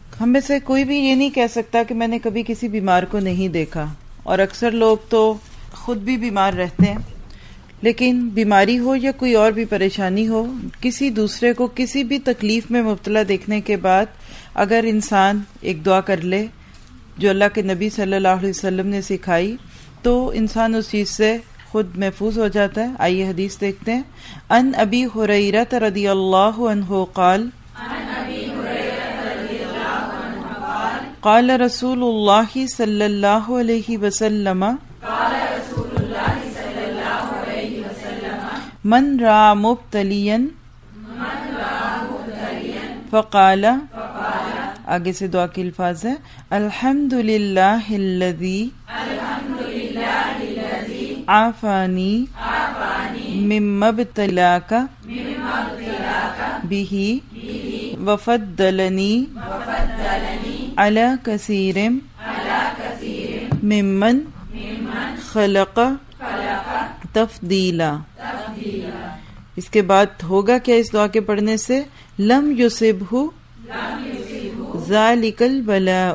ہم میں سے کوئی بھی یہ نہیں کہہ سکتا کہ میں نے کبھی کسی بیمار کو نہیں دیکھا، اور اکثر لوگ تو خود بھی بیمار رہتے ہیں، لیکن بیماری ہو یا کوئی اور بھی پریشانی ہو، کسی دوسرے کو کسی بھی تکلیف میں مبتلا دیکھنے کے بعد اگر انسان ایک دعا کر لے جو اللہ کے نبی صلی اللہ علیہ وسلم نے سکھائی، تو انسان اس چیز سے خود محفوظ ہو جاتا ہے۔ آئیے حدیث دیکھتے ہیں۔ ان ابی ہریرہ رضی اللہ عنہ قال قال رسول اللہ صلی اللہ علیہ وسلم من رأى مبتلیا فقال، آگے سے دعا کے الفاظ ہے، الحمد للہ الذی عافانی مما ابتلاک بہ وفضلنی علی کثیر ممن خلق تفضیلا۔ اس کے بعد ہوگا کیا اس دعا کے پڑھنے سے؟ لم یصبہ ذالک البلاء۔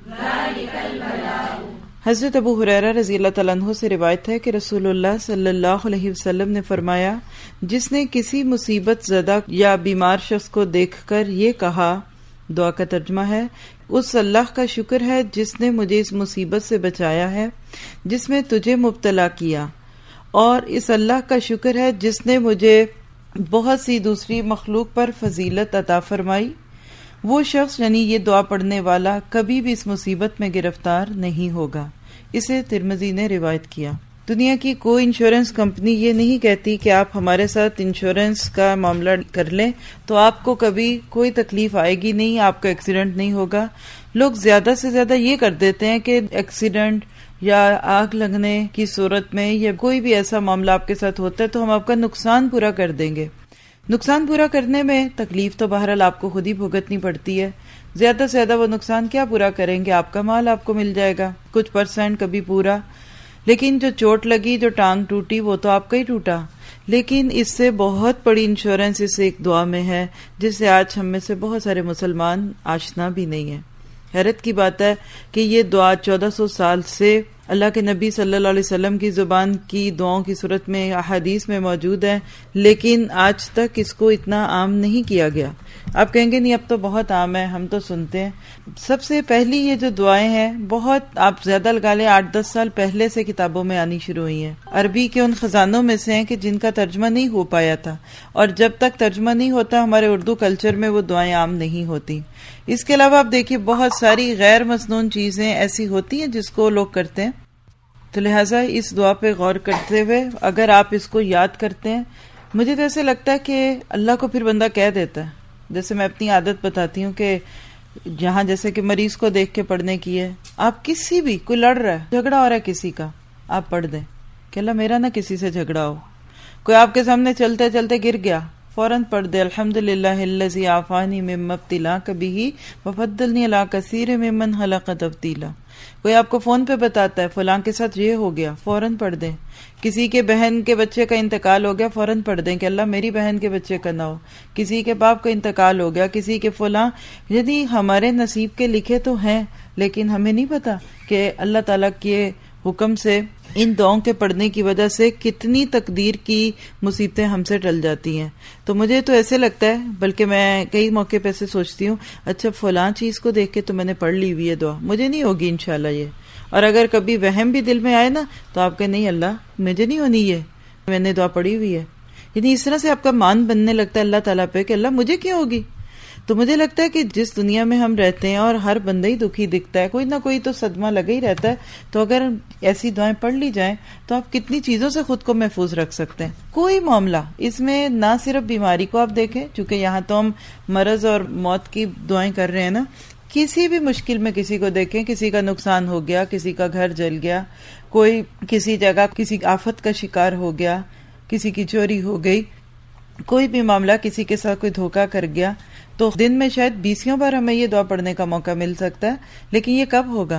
حضرت ابو ہریرہ رضی اللہ تعالیٰ عنہ سے روایت ہے کہ رسول اللہ صلی اللہ علیہ وسلم نے فرمایا، جس نے کسی مصیبت زدہ یا بیمار شخص کو دیکھ کر یہ کہا، دعا کا ترجمہ ہے، اس اللہ کا شکر ہے جس نے مجھے اس مصیبت سے بچایا ہے جس میں تجھے مبتلا کیا، اور اس اللہ کا شکر ہے جس نے مجھے بہت سی دوسری مخلوق پر فضیلت عطا فرمائی، وہ شخص یعنی یہ دعا پڑھنے والا کبھی بھی اس مصیبت میں گرفتار نہیں ہوگا۔ اسے ترمذی نے روایت کیا۔ دنیا کی کوئی انشورنس کمپنی یہ نہیں کہتی کہ آپ ہمارے ساتھ انشورنس کا معاملہ کر لیں تو آپ کو کبھی کوئی تکلیف آئے گی نہیں، آپ کا ایکسیڈنٹ نہیں ہوگا۔ لوگ زیادہ سے زیادہ یہ کر دیتے ہیں کہ ایکسیڈنٹ یا آگ لگنے کی صورت میں یا کوئی بھی ایسا معاملہ آپ کے ساتھ ہوتا ہے تو ہم آپ کا نقصان پورا کر دیں گے۔ نقصان پورا کرنے میں تکلیف تو بہرحال آپ کو خود ہی بھگتنی پڑتی ہے۔ زیادہ سے زیادہ وہ نقصان کیا پورا کریں گے؟ آپ کا مال آپ کو مل جائے گا، کچھ پرسنٹ کبھی پورا، لیکن جو چوٹ لگی، جو ٹانگ ٹوٹی، وہ تو آپ کا ہی ٹوٹا۔ لیکن اس سے بہت بڑی انشورنس اس ایک دعا میں ہے جس سے آج ہم میں سے بہت سارے مسلمان آشنا بھی نہیں ہیں۔ حیرت کی بات ہے کہ یہ دعا 1400 سال سے اللہ کے نبی صلی اللہ علیہ وسلم کی زبان کی دعاؤں کی صورت میں احادیث میں موجود ہے، لیکن آج تک اس کو اتنا عام نہیں کیا گیا۔ آپ کہیں گے نہیں اب تو بہت عام ہے، ہم تو سنتے ہیں۔ سب سے پہلی یہ جو دعائیں ہیں بہت، آپ زیادہ لگا لیں 8-10 سال پہلے سے کتابوں میں آنی شروع ہوئی ہیں۔ عربی کے ان خزانوں میں سے ہیں کہ جن کا ترجمہ نہیں ہو پایا تھا، اور جب تک ترجمہ نہیں ہوتا ہمارے اردو کلچر میں وہ دعائیں عام نہیں ہوتی۔ اس کے علاوہ آپ دیکھیے بہت ساری غیر مسنون چیزیں ایسی ہوتی ہیں جس کو لوگ کرتے ہیں، تو لہٰذا اس دعا پہ غور کرتے ہوئے اگر آپ اس کو یاد کرتے ہیں، مجھے تو ایسے لگتا ہے کہ اللہ کو پھر بندہ کہہ دیتا ہے۔ جیسے میں اپنی عادت بتاتی ہوں کہ جہاں جیسے کہ مریض کو دیکھ کے پڑھنے کی ہے، آپ کسی بھی کوئی لڑ رہا ہے، جھگڑا ہو رہا ہے کسی کا، آپ پڑھ دیں کہ اللہ میرا نہ کسی سے جھگڑا ہو۔ کوئی آپ کے سامنے چلتے چلتے گر گیا، فوراً پڑھ دے الحمدللہ الذی عافانی مما ابتلاک بہ وفضلنی علی کثیر ممن خلق تفضیلا۔ کوئی آپ کو فون پہ بتاتا ہے فلاں کے ساتھ یہ ہو گیا، فوراً پڑھ دیں۔ کسی کے بہن کے بچے کا انتقال ہو گیا، فوراً پڑھ دیں کہ اللہ میری بہن کے بچے کا نہ ہو۔ کسی کے باپ کا انتقال ہو گیا، کسی کے فلاں، یعنی ہمارے نصیب کے لکھے تو ہیں، لیکن ہمیں نہیں پتا کہ اللہ تعالیٰ کے حکم سے ان دعاؤں کے پڑھنے کی وجہ سے کتنی تقدیر کی مصیبتیں ہم سے ٹل جاتی ہیں۔ تو مجھے تو ایسے لگتا ہے، بلکہ میں کئی موقع پہ ایسے سوچتی ہوں، اچھا فلاں چیز کو دیکھ کے تو میں نے پڑھ لی ہوئی ہے دعا، مجھے نہیں ہوگی انشاءاللہ یہ۔ اور اگر کبھی وہم بھی دل میں آئے نا تو آپ کہ نہیں اللہ مجھے نہیں ہونی یہ، میں نے دعا پڑھی ہوئی ہے۔ یعنی اس طرح سے آپ کا مان بننے لگتا ہے اللہ تعالیٰ پہ کہ اللہ مجھے کیوں ہوگی۔ تو مجھے لگتا ہے کہ جس دنیا میں ہم رہتے ہیں اور ہر بندہ ہی دکھی دکھتا ہے، کوئی نہ کوئی تو صدمہ لگا ہی رہتا ہے، تو اگر ایسی دعائیں پڑھ لی جائیں تو آپ کتنی چیزوں سے خود کو محفوظ رکھ سکتے ہیں۔ کوئی معاملہ اس میں نہ صرف بیماری کو آپ دیکھیں، چونکہ یہاں تو ہم مرض اور موت کی دعائیں کر رہے ہیں نا، کسی بھی مشکل میں کسی کو دیکھیں، کسی کا نقصان ہو گیا، کسی کا گھر جل گیا، کوئی کسی جگہ کسی آفت کا شکار ہو گیا، کسی کی چوری ہو گئی، کوئی بھی معاملہ، کسی کے ساتھ کوئی دھوکہ کر گیا، تو دن میں شاید 20 بار ہمیں یہ دعا پڑھنے کا موقع مل سکتا ہے، لیکن یہ کب ہوگا؟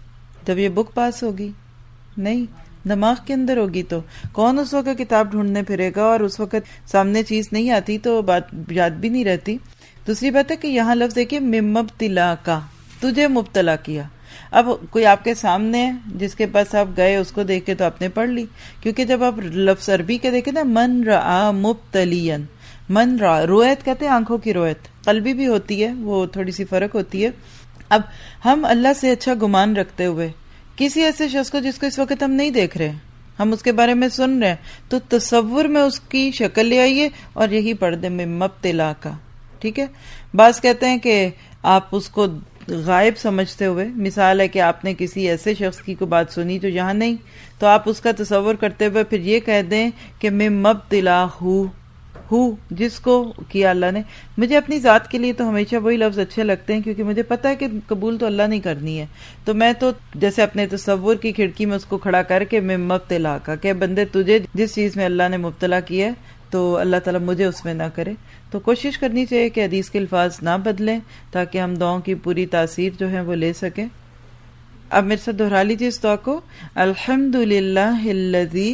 جب یہ بک پاس ہوگی؟ نہیں، دماغ کے اندر ہوگی۔ تو کون اس وقت کتاب ڈھونڈنے پھرے گا، اور اس وقت سامنے چیز نہیں آتی تو بات یاد بھی نہیں رہتی۔ دوسری بات ہے کہ یہاں لفظ دیکھیے ممبتلا کا، تجھے مبتلا کیا. اب کوئی آپ کے سامنے ہے جس کے پاس آپ گئے، اس کو دیکھ کے تو آپ نے پڑھ لی، کیونکہ جب آپ لفظ عربی کے دیکھیں نا، من رآ مبتلین، من رآ، رویت کہتے ہیں آنکھوں کی رویت، قلبی بھی ہوتی ہے، وہ تھوڑی سی فرق ہوتی ہے. اب ہم اللہ سے اچھا گمان رکھتے ہوئے کسی ایسے شخص کو جس کو اس وقت ہم نہیں دیکھ رہے، ہم اس کے بارے میں سن رہے ہیں، تو تصور میں اس کی شکل لے آئیے اور یہی پڑھ دیں مبتلا کا. ٹھیک ہے. بعض کہتے ہیں کہ آپ اس کو غائب سمجھتے ہوئے، مثال ہے کہ آپ نے کسی ایسے شخص کی کوئی بات سنی جو یہاں نہیں، تو آپ اس کا تصور کرتے ہوئے پھر یہ کہہ دیں کہ میں مبتلا ہوں، جس کو کیا اللہ نے. مجھے اپنی ذات کے لیے تو ہمیشہ وہی لفظ اچھے لگتے ہیں، کیونکہ مجھے پتا ہے کہ قبول تو اللہ نہیں کرنی ہے، تو میں تو جیسے اپنے تصور کی کھڑکی میں اس کو کھڑا کر کے میں مبتلا کا، کہ بندے تجھے جس چیز میں اللہ نے مبتلا کیا ہے تو اللہ تعالیٰ مجھے اس میں نہ کرے. تو کوشش کرنی چاہیے کہ حدیث کے الفاظ نہ بدلیں تاکہ ہم دعاؤں کی پوری تاثیر جو ہے وہ لے سکیں. اب میرے ساتھ دہرا لیجیے اس دعا کو. الحمدللہ الذی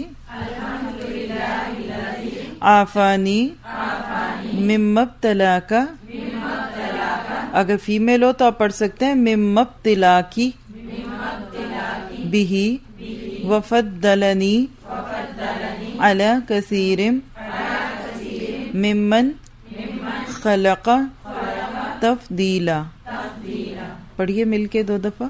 عافانی مما ابتلاک. اگر فیمیل ہو تو آپ پڑھ سکتے ہیں مما ابتلاکی بہ وفضلنی علی کثیر ممن خلق تفضیلا. پڑھیے مل کے 2 دفعہ.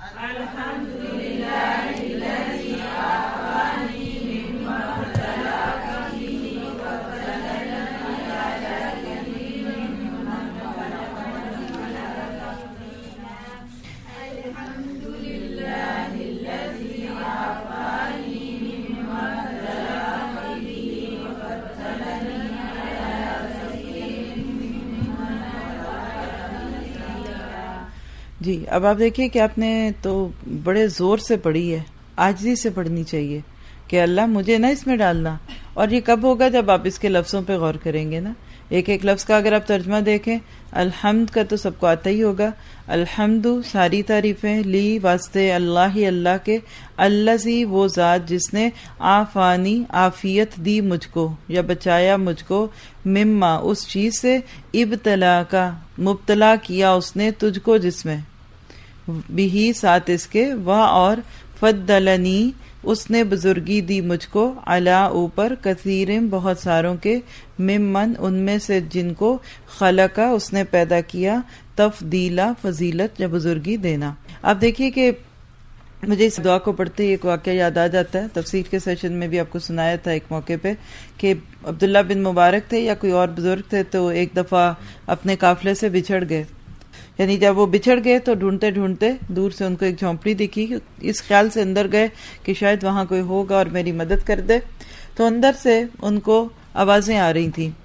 جی اب آپ دیکھیے کہ آپ نے تو بڑے زور سے پڑھی ہے، عاجزی سے پڑھنی چاہیے کہ اللہ مجھے نہ اس میں ڈالنا. اور یہ کب ہوگا؟ جب آپ اس کے لفظوں پہ غور کریں گے نا. ایک ایک لفظ کا اگر آپ ترجمہ دیکھیں، الحمد کا تو سب کو آتا ہی ہوگا. الحمد ساری تعریفیں، لی واسطے اللہ ہی اللہ کے، الذی وہ ذات جس نے عافانی عافیت دی مجھ کو یا بچایا مجھ کو، مما اس چیز سے، ابتلا کا مبتلا کیا اس نے تجھ کو جس میں، بھی ساتھ اس کے، وہ اور فضلنی اس نے بزرگی دی مجھ کو، علا اوپر، کثیرم بہت ساروں کے، ممن ان میں سے جن کو، خلقا اس نے پیدا کیا، تفضیلا فضیلت یا بزرگی دینا. آپ دیکھیے کہ مجھے اس دعا کو پڑھتے ہی ایک واقعہ یاد آ جاتا ہے. تفسیر کے سیشن میں بھی آپ کو سنایا تھا ایک موقع پہ کہ عبداللہ بن مبارک تھے یا کوئی اور بزرگ تھے، تو ایک دفعہ اپنے قافلے سے بچھڑ گئے. یعنی جب وہ بچھڑ گئے تو ڈھونڈتے ڈھونڈتے دور سے ان کو ایک جھونپڑی دکھی، اس خیال سے اندر گئے کہ شاید وہاں کوئی ہوگا اور میری مدد کر دے. تو اندر سے ان کو آوازیں آ رہی تھیں،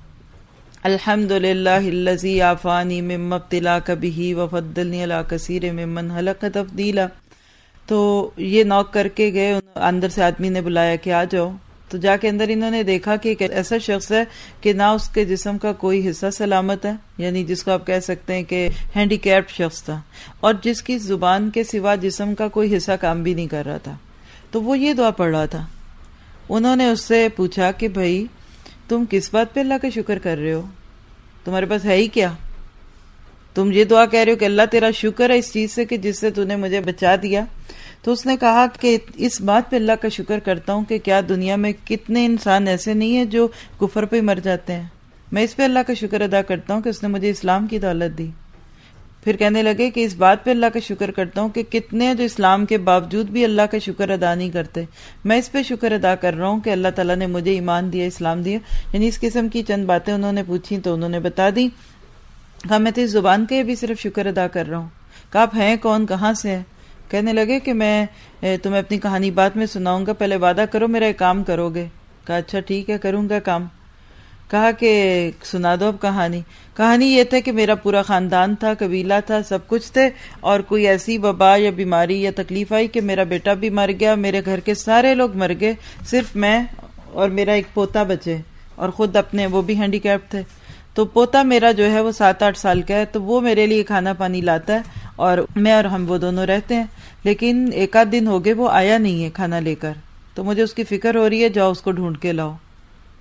الحمدللہ الذی عافانی مما ابتلاک بہ وفضلنی علی کثیر ممن خلق تفضیلا. تو یہ نوک کر کے گئے، اندر سے آدمی نے بلایا کہ آ جاؤ. تو جا کے اندر انہوں نے دیکھا کہ ایک ایسا شخص ہے کہ نہ اس کے جسم کا کوئی حصہ سلامت ہے، یعنی جس کو آپ کہہ سکتے ہیں کہ ہینڈی کیپڈ شخص تھا، اور جس کی زبان کے سوا جسم کا کوئی حصہ کام بھی نہیں کر رہا تھا. تو وہ یہ دعا پڑھ رہا تھا. انہوں نے اس سے پوچھا کہ بھائی تم کس بات پہ اللہ کا شکر کر رہے ہو؟ تمہارے پاس ہے ہی کیا؟ تم یہ دعا کہہ رہے ہو کہ اللہ تیرا شکر ہے اس چیز سے کہ جس سے تو نے مجھے بچا دیا. تو اس نے کہا کہ اس بات پہ اللہ کا شکر کرتا ہوں کہ کیا دنیا میں کتنے انسان ایسے نہیں ہیں جو کفر پہ مر جاتے ہیں. میں اس پہ اللہ کا شکر ادا کرتا ہوں کہ اس نے مجھے اسلام کی دولت دی. پھر کہنے لگے کہ اس بات پہ اللہ کا شکر کرتا ہوں کہ کتنے ہیں جو اسلام کے باوجود بھی اللہ کا شکر ادا نہیں کرتے. میں اس پہ شکر ادا کر رہا ہوں کہ اللہ تعالیٰ نے مجھے ایمان دیا، اسلام دیا. یعنی اس قسم کی چند باتیں انہوں نے پوچھی تو انہوں نے بتا دی. کہا میں تو اس زبان کے بھی صرف شکر ادا کر رہا ہوں. کہا آپ ہیں کون، کہاں سے ہیں؟ کہنے لگے کہ میں تمہیں اپنی کہانی بعد میں سناؤں گا، پہلے وعدہ کرو میرا ایک کام کرو گے. کہا اچھا ٹھیک ہے کروں گا کام. کہا کہ سنا دو اب کہانی. کہانی یہ تھا کہ میرا پورا خاندان تھا، قبیلہ تھا، سب کچھ تھے، اور کوئی ایسی وبا یا بیماری یا تکلیف آئی کہ میرا بیٹا بھی مر گیا، میرے گھر کے سارے لوگ مر گئے، صرف میں اور میرا ایک پوتا بچے، اور خود اپنے وہ بھی ہینڈی کیپ تھے. تو پوتا میرا جو ہے وہ 7-8 سال کا ہے، تو وہ میرے لیے کھانا پانی لاتا ہے اور میں اور ہم وہ دونوں رہتے ہیں. لیکن 1 آدھ دن ہو گئے وہ آیا نہیں ہے کھانا لے کر. تو مجھے اس کی فکر ہو رہی ہے، جاؤ اس کو ڈھونڈ کے لاؤ.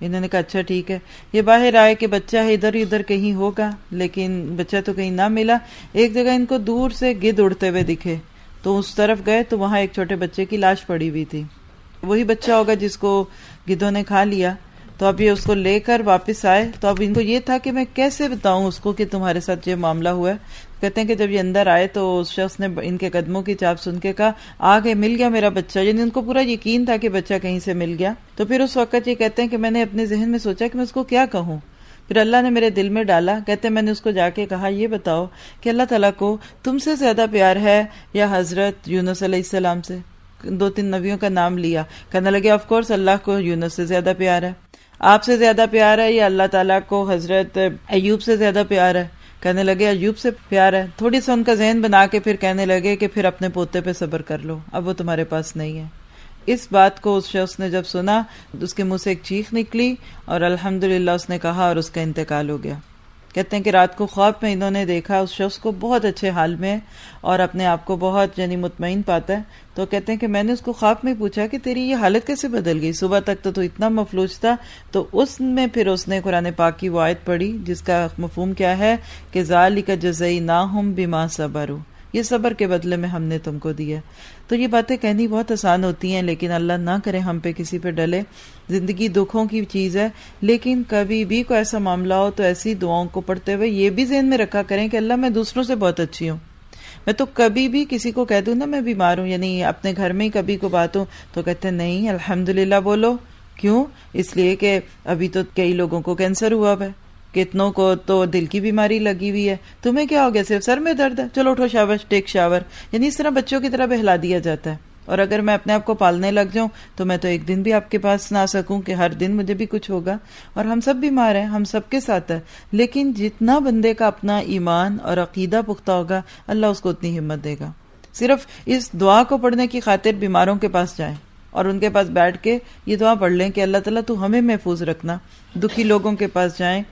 انہوں نے کہا اچھا ٹھیک ہے. یہ باہر آئے کہ بچہ ہے ادھر ادھر کہیں ہوگا، لیکن بچہ تو کہیں نہ ملا. ایک جگہ ان کو دور سے گدھ اڑتے ہوئے دکھے تو اس طرف گئے تو وہاں ایک چھوٹے بچے کی لاش پڑی ہوئی تھی. وہی بچہ ہوگا جس کو گدھوں نے کھا لیا. تو اب یہ اس کو لے کر واپس آئے تو اب ان کو یہ تھا کہ میں کیسے بتاؤں اس کو کہ تمہارے ساتھ یہ معاملہ ہوا ہے. کہتے ہیں کہ جب یہ اندر آئے تو اس شخص نے ان کے قدموں کی چاپ سن کے کہا آگے مل گیا میرا بچہ، یعنی ان کو پورا یقین تھا کہ بچہ کہیں سے مل گیا. تو پھر اس وقت یہ کہتے ہیں کہ میں نے اپنے ذہن میں سوچا کہ میں اس کو کیا کہوں. پھر اللہ نے میرے دل میں ڈالا. کہتے ہیں میں نے اس کو جا کے کہا یہ بتاؤ کہ اللہ تعالیٰ کو تم سے زیادہ پیار ہے یا حضرت یونس علیہ السلام سے. 2-3 نبیوں کا نام لیا. کہنے لگے آف کورس اللہ کو یونس سے زیادہ پیار ہے. آپ سے زیادہ پیار ہے یا اللہ تعالیٰ کو حضرت ایوب سے زیادہ پیار ہے؟ کہنے لگے ایوب سے پیار ہے. تھوڑی سا ان کا ذہن بنا کے پھر کہنے لگے کہ پھر اپنے پوتے پہ صبر کر لو، اب وہ تمہارے پاس نہیں ہے. اس بات کو اس شخص نے جب سنا اس کے منہ سے ایک چیخ نکلی اور الحمدللہ اس نے کہا اور اس کا انتقال ہو گیا. کہتے ہیں کہ رات کو خواب میں انہوں نے دیکھا اس شخص کو بہت اچھے حال میں اور اپنے آپ کو بہت مطمئن پاتا ہے. تو کہتے ہیں کہ میں نے اس کو خواب میں پوچھا کہ تیری یہ حالت کیسے بدل گئی، صبح تک تو اتنا مفلوج تھا. تو اس میں پھر اس نے قرآن پاک کی وہ آیت پڑھی جس کا مفہوم کیا ہے کہ ذالک جزیناہم بما صبروا، یہ صبر کے بدلے میں ہم نے تم کو دیا. تو یہ باتیں کہنی بہت آسان ہوتی ہیں لیکن اللہ نہ کرے ہم پہ کسی پہ ڈلے. زندگی دکھوں کی چیز ہے، لیکن کبھی بھی کوئی ایسا معاملہ ہو تو ایسی دعاؤں کو پڑھتے ہوئے یہ بھی ذہن میں رکھا کریں کہ اللہ میں دوسروں سے بہت اچھی ہوں. میں تو کبھی بھی کسی کو کہہ دوں نا میں بیمار ہوں، یعنی اپنے گھر میں ہی کبھی کو بات ہوں تو کہتے ہیں نہیں الحمدللہ بولو. کیوں؟ اس لیے کہ ابھی تو کئی لوگوں کو کینسر ہوا ہے، کتنوں کو تو دل کی بیماری لگی ہوئی ہے. تمہیں کیا ہو گیا؟ صرف سر میں درد ہے، چلو اٹھو شاور ٹیک شاور. یعنی اس طرح بچوں کی طرح بہلا دیا جاتا ہے. اور اگر میں اپنے آپ کو پالنے لگ جاؤں تو میں تو ایک دن بھی آپ کے پاس نہ آ سکوں کہ ہر دن مجھے بھی کچھ ہوگا. اور ہم سب بیمار ہیں، ہم سب کے ساتھ ہے. لیکن جتنا بندے کا اپنا ایمان اور عقیدہ پختہ ہوگا اللہ اس کو اتنی ہمت دے گا. صرف اس دعا کو پڑھنے کی خاطر بیماروں کے پاس جائیں اور ان کے پاس بیٹھ کے یہ دعا پڑھ لیں کہ اللہ تعالیٰ تو ہمیں محفوظ رکھنا. دکھی لوگوں کے پاس جائیں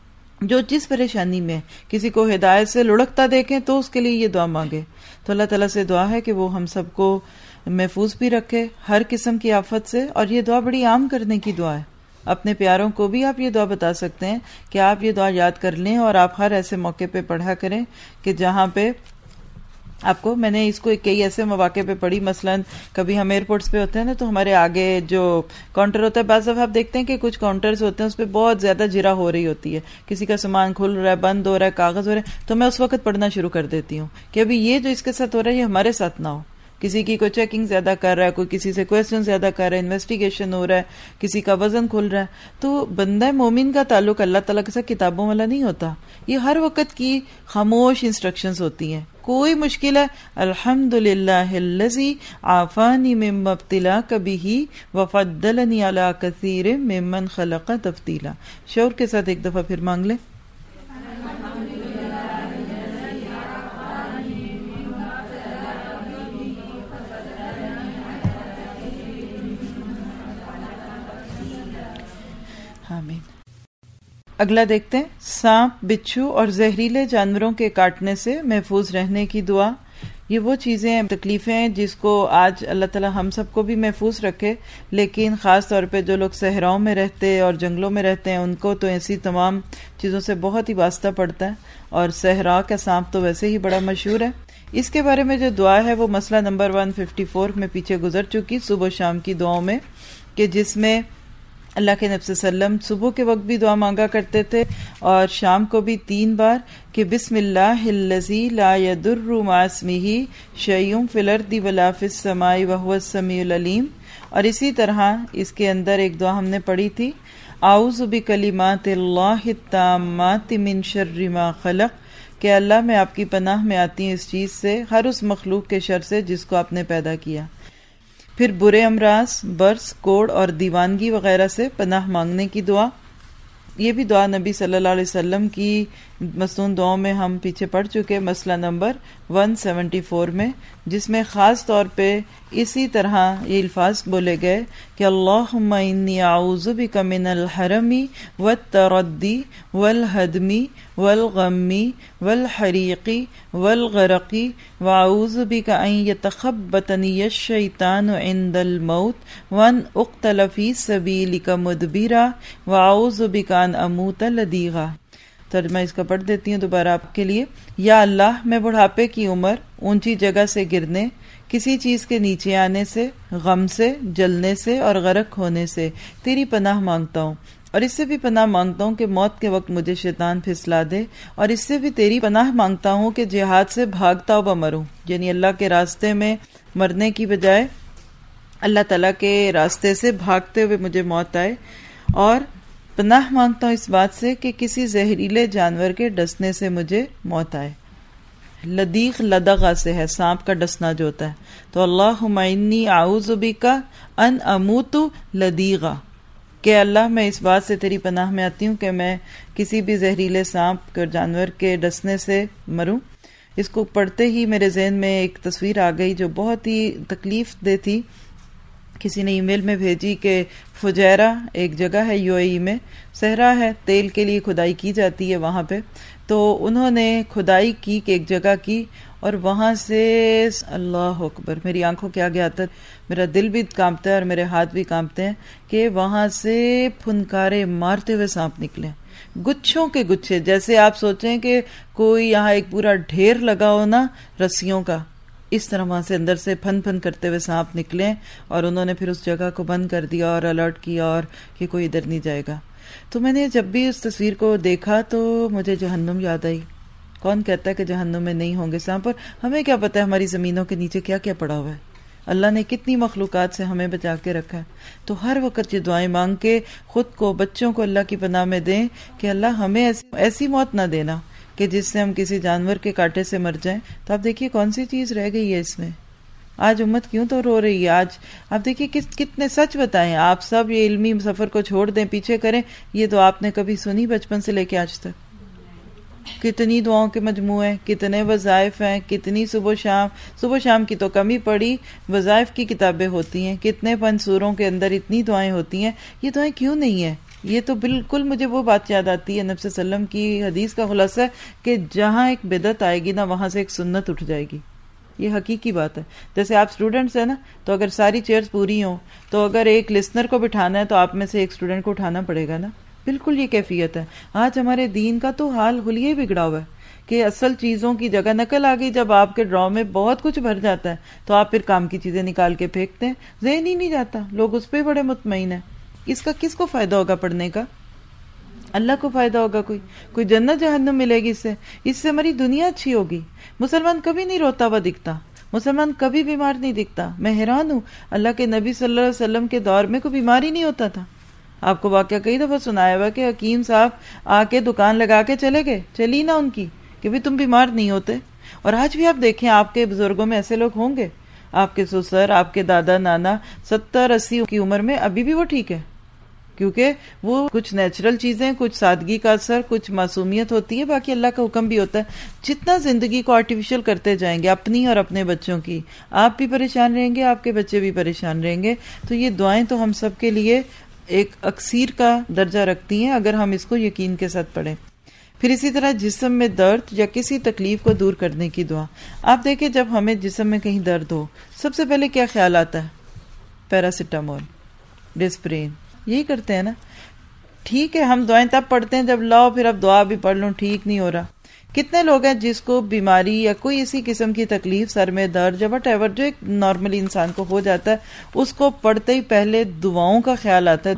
جو جس پریشانی میں کسی کو ہدایت سے لڑکتا دیکھیں تو اس کے لیے یہ دعا مانگے. تو اللہ تعالیٰ سے دعا ہے کہ وہ ہم سب کو محفوظ بھی رکھے ہر قسم کی آفت سے. اور یہ دعا بڑی عام کرنے کی دعا ہے. اپنے پیاروں کو بھی آپ یہ دعا بتا سکتے ہیں کہ آپ یہ دعا یاد کر لیں اور آپ ہر ایسے موقع پہ پڑھا کریں کہ جہاں پہ آپ کو، میں نے اس کو کئی ایسے مواقع پہ پڑھی. مثلا کبھی ہم ایئرپورٹس پہ ہوتے ہیں نا تو ہمارے آگے جو کاؤنٹر ہوتا ہے بعض دفعہ آپ دیکھتے ہیں کہ کچھ کاؤنٹرز ہوتے ہیں اس پہ بہت زیادہ جرا ہو رہی ہوتی ہے، کسی کا سامان کھل رہا ہے، بند ہو رہا ہے، کاغذ ہو رہا ہے. تو میں اس وقت پڑھنا شروع کر دیتی ہوں کہ ابھی یہ جو اس کے ساتھ ہو رہا ہے یہ ہمارے ساتھ نہ ہو. کسی کی کوئی چیکنگ زیادہ کر رہا ہے، کوئی کسی سے کویسچن زیادہ کر رہا ہے، انویسٹیگیشن ہو رہا ہے، کسی کا وزن کھل رہا ہے. تو بندہ مومن کا تعلق اللہ تعالیٰ کے ساتھ کتابوں والا نہیں ہوتا. یہ ہر وقت کی خاموش انسٹرکشنز ہوتی ہیں. کوئی مشکل ہے الحمدللہ الذی عافانی مما ابتلاک بہ وفضلنی علی کثیر ممن خلق تفضیلا. شعور کے ساتھ ایک دفعہ پھر مانگ لیں. آمین. اگلا دیکھتے ہیں سانپ، بچھو اور زہریلے جانوروں کے کاٹنے سے محفوظ رہنے کی دعا. یہ وہ چیزیں، تکلیفیں ہیں جس کو آج اللہ تعالی ہم سب کو بھی محفوظ رکھے، لیکن خاص طور پہ جو لوگ صحراؤں میں رہتے اور جنگلوں میں رہتے ہیں ان کو تو ایسی تمام چیزوں سے بہت ہی واسطہ پڑتا ہے. اور صحرا کا سانپ تو ویسے ہی بڑا مشہور ہے. اس کے بارے میں جو دعا ہے وہ مسئلہ نمبر 154 میں پیچھے گزر چکی صبح و شام کی دعاؤں میں، کہ جس میں اللہ کے نبی صلی اللہ علیہ وسلم صبح کے وقت بھی دعا مانگا کرتے تھے اور شام کو بھی 3 بار کہ بسم اللہ الذی لا یضر مع اسمہ شیء فی الارض ولا فی السماء وهو السمیع العلیم. اور اسی طرح اس کے اندر ایک دعا ہم نے پڑھی تھی اعوذ بکلمات اللہ التامات من شر ما خلق، کہ اللہ میں آپ کی پناہ میں آتی ہیں اس چیز سے، ہر اس مخلوق کے شر سے جس کو آپ نے پیدا کیا. پھر برے امراض، برس، کوڑ اور دیوانگی وغیرہ سے پناہ مانگنے کی دعا. یہ بھی دعا نبی صلی اللہ علیہ وسلم کی مصنون دعاؤں میں ہم پیچھے پڑھ چکے مسئلہ نمبر 174 میں، جس میں خاص طور پہ اسی طرح یہ الفاظ بولے گئے کہ اللہم انی اعوذ بک من الحرم والتردی والہدم والغم والحریق والغرق واعوذ بک ان یتخبطنی الشیطان عند الموت وان اقتل فی سبیلک مدبرا واعوذ بک ان اموت لدیغا۔ ترجمہ اس کا پڑھ دیتی ہوں دوبارہ آپ کے لیے۔ یا اللہ، میں بڑھاپے کی عمر، اونچی جگہ سے گرنے، کسی چیز کے نیچے آنے سے، غم سے، جلنے سے اور غرق ہونے سے تیری پناہ مانگتا ہوں، اور اس سے بھی پناہ مانگتا ہوں کہ موت کے وقت مجھے شیطان پھسلا دے، اور اس سے بھی تیری پناہ مانگتا ہوں کہ جہاد سے بھاگتا ہوا مروں، یعنی اللہ کے راستے میں مرنے کی بجائے اللہ تعالیٰ کے راستے سے بھاگتے ہوئے مجھے موت آئے، اور پناہ مانگتا ہوں اس بات سے کہ کسی زہریلے جانور کے ڈسنے سے مجھے موت آئے۔ لدیغ لدغہ سے ہے، سانپ کا ڈسنا جو ہوتا ہے، تو اللہم انی اعوذ بک ان اموت لدیغا، کہ اللہ میں اس بات سے تیری پناہ میں آتی ہوں کہ میں کسی بھی زہریلے سانپ کے جانور کے ڈسنے سے مروں۔ اس کو پڑھتے ہی میرے ذہن میں ایک تصویر آ گئی جو بہت ہی تکلیف دہ تھی۔ کسی نے ای میل میں بھیجی کہ فجیرہ ایک جگہ ہے UAE میں، صحرا ہے، تیل کے لیے کھدائی کی جاتی ہے وہاں پہ، تو انہوں نے کھدائی کی کہ ایک جگہ کی، اور وہاں سے اللہ اکبر، میری آنکھوں کے آگے آتا ہے، میرا دل بھی کانپتا ہے اور میرے ہاتھ بھی کانپتے ہیں کہ وہاں سے پھنکارے مارتے ہوئے سانپ نکلے، گچھوں کے گچھے، جیسے آپ سوچیں کہ کوئی یہاں ایک پورا ڈھیر لگا ہو نا رسیوں کا، اس طرح وہاں سے اندر سے پھن پھن کرتے ہوئے سانپ نکلے، اور انہوں نے پھر اس جگہ کو بند کر دیا اور الرٹ کیا اور کہ کوئی ادھر نہیں جائے گا۔ تو میں نے جب بھی اس تصویر کو دیکھا تو مجھے جہنم یاد آئی۔ کون کہتا ہے کہ جہنم میں نہیں ہوں گے سانپ؟ پر ہمیں کیا پتہ ہے ہماری زمینوں کے نیچے کیا کیا پڑا ہوا ہے؟ اللہ نے کتنی مخلوقات سے ہمیں بچا کے رکھا ہے۔ تو ہر وقت یہ دعائیں مانگ کے خود کو، بچوں کو اللہ کی پناہ میں دیں کہ اللہ ہمیں ایسی موت نہ دینا کہ جس سے ہم کسی جانور کے کاٹے سے مر جائیں۔ تو آپ دیکھیے کون سی چیز رہ گئی ہے اس میں، آج امت کیوں تو رو رہی ہے۔ آج آپ دیکھیے کتنے سچ بتائیں، آپ سب یہ علمی سفر کو چھوڑ دیں، پیچھے کریں، یہ تو آپ نے کبھی سنی بچپن سے لے کے آج تک؟ کتنی دعاؤں کے مجموعے، کتنے وظائف ہیں، کتنی صبح شام کی تو کمی پڑی، وظائف کی کتابیں ہوتی ہیں، کتنے پنسوروں کے اندر اتنی دعائیں ہوتی ہیں، یہ دعائیں کیوں نہیں ہیں؟ یہ تو بالکل مجھے وہ بات یاد آتی ہے، نبی صلی اللہ علیہ وسلم کی حدیث کا خلاصہ ہے کہ جہاں ایک بدعت آئے گی نا وہاں سے ایک سنت اٹھ جائے گی۔ یہ حقیقی بات ہے۔ جیسے آپ اسٹوڈنٹس ہیں نا، تو اگر ساری چیئرز پوری ہوں تو اگر ایک لسنر کو بٹھانا ہے تو آپ میں سے ایک اسٹوڈنٹ کو اٹھانا پڑے گا نا۔ بالکل یہ کیفیت ہے۔ آج ہمارے دین کا تو حال حلیہ بگڑا ہوا ہے کہ اصل چیزوں کی جگہ نقل آ گئی۔ جب آپ کے ڈراؤ میں بہت کچھ بھر جاتا ہے تو آپ پھر کام کی چیزیں نکال کے پھینکتے ہیں، ذہن ہی نہیں جاتا، لوگ اس پہ بڑے مطمئن ہیں۔ اس کا کس کو فائدہ ہوگا پڑھنے کا؟ اللہ کو فائدہ ہوگا؟ کوئی جنت جہنم ملے گی اس سے ہماری دنیا اچھی ہوگی۔ مسلمان کبھی نہیں روتا ہوا دکھتا، مسلمان کبھی بیمار نہیں دکھتا۔ میں حیران ہوں، اللہ کے نبی صلی اللہ علیہ وسلم کے دور میں کوئی بیمار ہی نہیں ہوتا تھا۔ آپ کو واقعہ کئی دفعہ سنایا ہوا کہ حکیم صاحب آ کے دکان لگا کے چلے گئے، چلی نا ان کی کہ بھی تم بیمار نہیں ہوتے۔ اور آج بھی آپ دیکھیں آپ کے بزرگوں میں ایسے لوگ ہوں گے، آپ کے سسر، آپ کے دادا نانا 70-80 کی عمر میں ابھی بھی وہ ٹھیک ہے، کیونکہ وہ کچھ نیچرل چیزیں، کچھ سادگی کا اثر، کچھ معصومیت ہوتی ہے، باقی اللہ کا حکم بھی ہوتا ہے۔ جتنا زندگی کو آرٹیفیشل کرتے جائیں گے اپنی اور اپنے بچوں کی، آپ بھی پریشان رہیں گے، آپ کے بچے بھی پریشان رہیں گے۔ تو یہ دعائیں تو ہم سب کے لیے ایک اکسیر کا درجہ رکھتی ہیں اگر ہم اس کو یقین کے ساتھ پڑھیں۔ پھر اسی طرح جسم میں درد یا کسی تکلیف کو دور کرنے کی دعا۔ آپ دیکھیں جب ہمیں جسم میں کہیں درد ہو، سب سے پہلے کیا خیال آتا ہے؟ پیراسیٹامول، ڈسپرین، یہی کرتے ہیں نا۔ ٹھیک ہے، ہم دعائیں تب پڑھتے ہیں جب لاؤ پھر اب دعا بھی پڑھ لوں، ٹھیک نہیں ہو رہا۔ کتنے لوگ ہیں جس کو بیماری یا کوئی اسی قسم کی تکلیف، سر میں درد یا وٹ ایور، جو ایک نارملی انسان کو ہو جاتا ہے، اس کو پڑھتے ہی پہلے دعاؤں کا خیال آتا ہے۔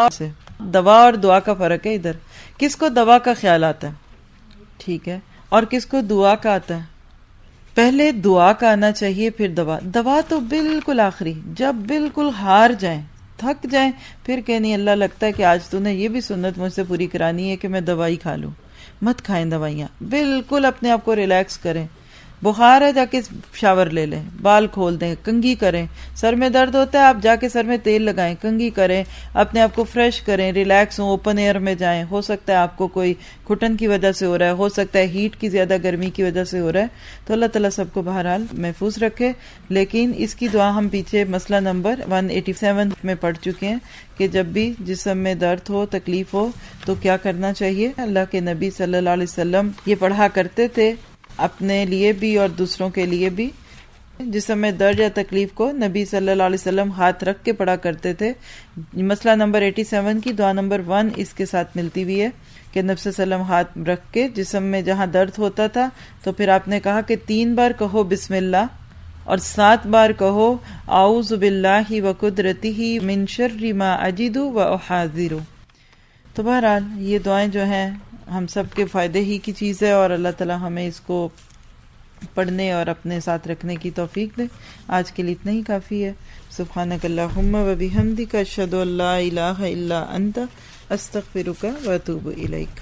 دوا اور دعا کا فرق ہے ادھر۔ کس کو دوا کا خیال آتا ہے؟ ٹھیک ہے، اور کس کو دعا کا آتا ہے؟ پہلے دعا کا آنا چاہیے، پھر دوا۔ دوا تو بالکل آخری، جب بالکل ہار جائیں، تھک جائیں، پھر کہ نہیں اللہ لگتا ہے کہ آج تو نے یہ بھی سنت مجھ سے پوری کرانی ہے کہ میں دوائی کھا لوں۔ مت کھائیں دوائیاں، بالکل اپنے آپ کو ریلیکس کریں۔ بخار ہے جا کے شاور لے لیں، بال کھول دیں، کنگھی کریں، سر میں درد ہوتا ہے آپ جا کے سر میں تیل لگائیں، کنگھی کریں، اپنے آپ کو فریش کریں، ریلیکس ہوں، اوپن ایئر میں جائیں. ہو سکتا ہے آپ کو کوئی گھٹن کی وجہ سے ہو رہا ہے، ہو سکتا ہے ہیٹ کی زیادہ گرمی کی وجہ سے ہو رہا ہے، تو اللہ تعالیٰ سب کو بہرحال محفوظ رکھے. لیکن اس کی دعا ہم پیچھے مسئلہ نمبر 187 میں پڑھ چکے ہیں کہ جب بھی جسم میں درد ہو، تکلیف ہو تو کیا کرنا چاہیے. اللہ کے نبی صلی اللہ علیہ وسلم یہ پڑھا کرتے تھے اپنے لیے بھی اور دوسروں کے لیے بھی. جسم میں درد یا تکلیف کو نبی صلی اللہ علیہ وسلم ہاتھ رکھ کے پڑھا کرتے تھے. مسئلہ نمبر 87 کی دعا نمبر 1 اس کے ساتھ ملتی ہوئی ہے کہ نبی صلی اللہ علیہ وسلم ہاتھ رکھ کے جسم میں جہاں درد ہوتا تھا تو پھر آپ نے کہا کہ 3 بار کہو بسم اللہ اور 7 بار کہو اعوذ باللہ وقدرتہ من شر ما اجد واحاذر. تو بہرحال یہ دعائیں جو ہیں ہم سب کے فائدے ہی کی چیز ہے اور اللہ تعالی ہمیں اس کو پڑھنے اور اپنے ساتھ رکھنے کی توفیق دے. آج کے لیے اتنا ہی کافی ہے. سبحانک اللہم و بحمدک اشہد ان لا الہ الا انت استغفرک و اتوب الیک.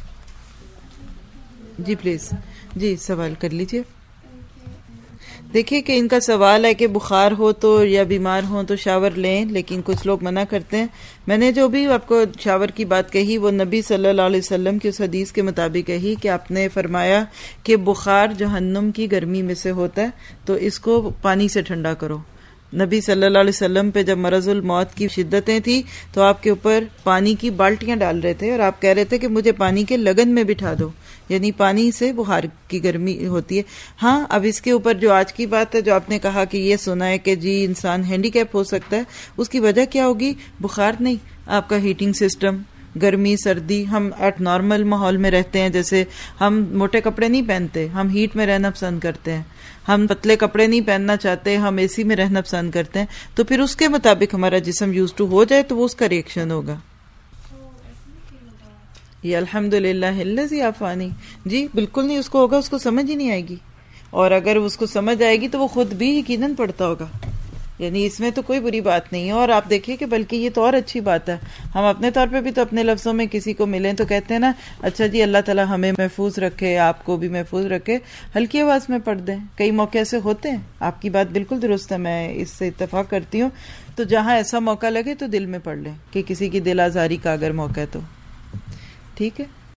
جی پلیز، جی سوال کر لیجئے. دیکھیے کہ ان کا سوال ہے کہ بخار ہو تو یا بیمار ہوں تو شاور لیں، لیکن کچھ لوگ منع کرتے ہیں. میں نے جو بھی آپ کو شاور کی بات کہی وہ نبی صلی اللہ علیہ وسلم کی اس حدیث کے مطابق کہی کہ آپ نے فرمایا کہ بخار جہنم کی گرمی میں سے ہوتا ہے تو اس کو پانی سے ٹھنڈا کرو. نبی صلی اللہ علیہ وسلم پہ جب مرض الموت کی شدتیں تھی تو آپ کے اوپر پانی کی بالٹیاں ڈال رہے تھے اور آپ کہہ رہے تھے کہ مجھے پانی کے لگن میں بٹھا دو، یعنی پانی سے بخار کی گرمی ہوتی ہے. ہاں اب اس کے اوپر جو آج کی بات ہے جو آپ نے کہا کہ یہ سنا ہے کہ جی انسان ہینڈی کیپ ہو سکتا ہے، اس کی وجہ کیا ہوگی؟ بخار نہیں، آپ کا ہیٹنگ سسٹم، گرمی سردی. ہم ایٹ نارمل ماحول میں رہتے ہیں، جیسے ہم موٹے کپڑے نہیں پہنتے، ہم ہیٹ میں رہنا پسند کرتے ہیں، ہم پتلے کپڑے نہیں پہننا چاہتے، ہم اے سی میں رہنا پسند کرتے ہیں. تو پھر اس کے مطابق ہمارا جسم یوز ٹو ہو جائے تو وہ اس کا ریئیکشن ہوگا. یہ الحمدللہ الذی عافانی، جی بالکل نہیں اس کو ہوگا، اس کو سمجھ ہی نہیں آئے گی. اور اگر اس کو سمجھ آئے گی تو وہ خود بھی یقیناً پڑھتا ہوگا، یعنی اس میں تو کوئی بری بات نہیں ہے. اور آپ دیکھیے کہ بلکہ یہ تو اور اچھی بات ہے، ہم اپنے طور پہ بھی تو اپنے لفظوں میں کسی کو ملیں تو کہتے ہیں نا اچھا جی اللہ تعالیٰ ہمیں محفوظ رکھے، آپ کو بھی محفوظ رکھے، ہلکی آواز میں پڑھ دیں. کئی موقع ایسے ہوتے ہیں، آپ کی بات بالکل درست ہے، میں اس سے اتفاق کرتی ہوں. تو جہاں ایسا موقع لگے تو دل میں پڑھ لیں کہ کسی کی دل آزاری کا اگر موقع ہے تو ٹھیک ہے.